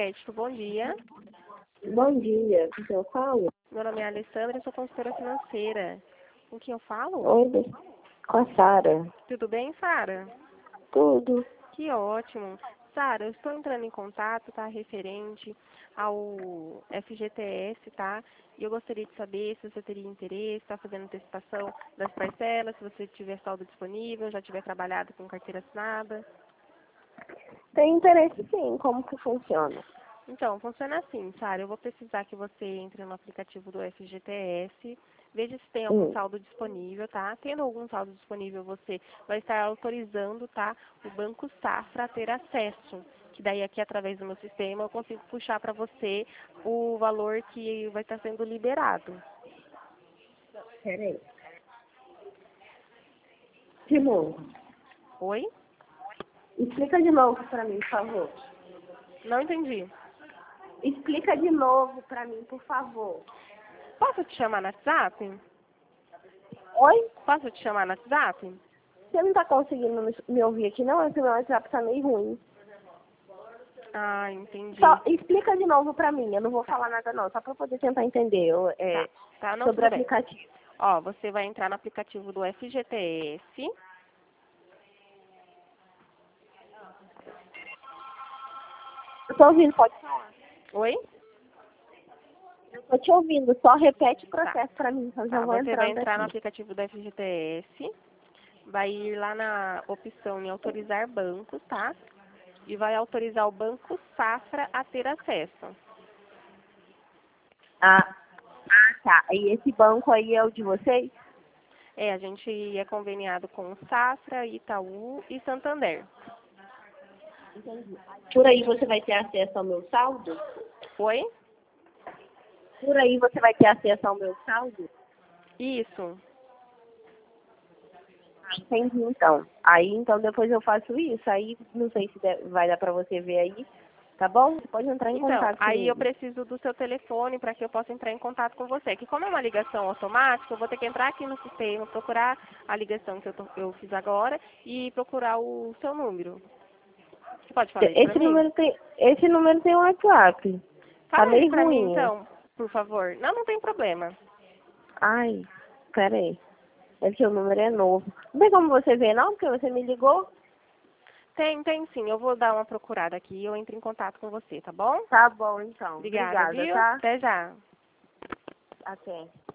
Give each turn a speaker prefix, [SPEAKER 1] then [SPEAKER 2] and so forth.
[SPEAKER 1] Crédito, bom dia.
[SPEAKER 2] Bom dia, com quem eu falo?
[SPEAKER 1] Meu nome é Alessandra, eu sou consultora financeira. Com quem eu falo?
[SPEAKER 2] Oi, com a Sara.
[SPEAKER 1] Tudo bem, Sara?
[SPEAKER 2] Tudo.
[SPEAKER 1] Que ótimo. Sara, eu estou entrando em contato, tá, referente ao FGTS, tá? E eu gostaria de saber se você teria interesse, tá fazendo antecipação das parcelas, se você tiver saldo disponível, já tiver trabalhado com carteira assinada.
[SPEAKER 2] Tem interesse sim, como que funciona?
[SPEAKER 1] Então, funciona assim, Sara, eu vou precisar que você entre no aplicativo do FGTS, veja se tem algum
[SPEAKER 2] Hum.
[SPEAKER 1] saldo disponível, tá? Tendo algum saldo disponível, você vai estar autorizando, tá, o Banco Safra a ter acesso, que daí aqui através do meu sistema eu consigo puxar para você o valor que vai estar sendo liberado.
[SPEAKER 2] Peraí. De novo.
[SPEAKER 1] Oi?
[SPEAKER 2] Explica de novo pra mim, por favor.
[SPEAKER 1] Não entendi.
[SPEAKER 2] Explica de novo pra mim, por favor.
[SPEAKER 1] Posso te chamar no WhatsApp?
[SPEAKER 2] Oi?
[SPEAKER 1] Posso te chamar no WhatsApp?
[SPEAKER 2] Você não tá conseguindo me ouvir aqui não? É que meu WhatsApp tá meio ruim.
[SPEAKER 1] Ah, entendi.
[SPEAKER 2] Só explica de novo pra mim, eu não vou falar nada não, só pra eu poder tentar entender
[SPEAKER 1] Tá, não,
[SPEAKER 2] sobre o
[SPEAKER 1] tudo bem.
[SPEAKER 2] aplicativo.
[SPEAKER 1] Ó, você vai entrar no aplicativo do FGTS.
[SPEAKER 2] Eu tô ouvindo, pode falar.
[SPEAKER 1] Oi?
[SPEAKER 2] Eu tô te ouvindo, só repete o
[SPEAKER 1] Tá.
[SPEAKER 2] processo pra mim, então eu já
[SPEAKER 1] Tá,
[SPEAKER 2] vou
[SPEAKER 1] você vai
[SPEAKER 2] entrando
[SPEAKER 1] entrar no
[SPEAKER 2] aqui.
[SPEAKER 1] aplicativo do FGTS, vai ir lá na opção em autorizar bancos, tá? E vai autorizar o Banco Safra a ter acesso.
[SPEAKER 2] Tá. E esse banco aí é o de vocês?
[SPEAKER 1] É, a gente é conveniado com o Safra, Itaú e Santander.
[SPEAKER 2] Entendi. Por aí você vai ter acesso ao meu saldo?
[SPEAKER 1] Oi?
[SPEAKER 2] Por aí você vai ter acesso ao meu saldo?
[SPEAKER 1] Isso.
[SPEAKER 2] Entendi, então. Aí, então, depois eu faço isso. Aí, não sei se vai dar pra você ver aí. Tá bom? Você pode entrar em
[SPEAKER 1] Então,
[SPEAKER 2] contato
[SPEAKER 1] aí eu
[SPEAKER 2] comigo.
[SPEAKER 1] preciso do seu telefone para que eu possa entrar em contato com você. Que como é uma ligação automática, eu vou ter que entrar aqui no sistema, procurar a ligação que eu fiz agora e procurar o seu número. Você pode falar isso para mim?
[SPEAKER 2] Esse número tem WhatsApp. Tá
[SPEAKER 1] Fala ele
[SPEAKER 2] meio
[SPEAKER 1] para mim,
[SPEAKER 2] ruim.
[SPEAKER 1] então, por favor. Não, não tem problema.
[SPEAKER 2] Ai, pera aí. É que o número é novo. Não tem como você ver, não? Porque você me ligou?
[SPEAKER 1] Tem sim. Eu vou dar uma procurada aqui e eu entro em contato com você, tá bom?
[SPEAKER 2] Tá bom, então.
[SPEAKER 1] Obrigada,
[SPEAKER 2] Obrigada,
[SPEAKER 1] viu?
[SPEAKER 2] tá?
[SPEAKER 1] Até já.
[SPEAKER 2] Até.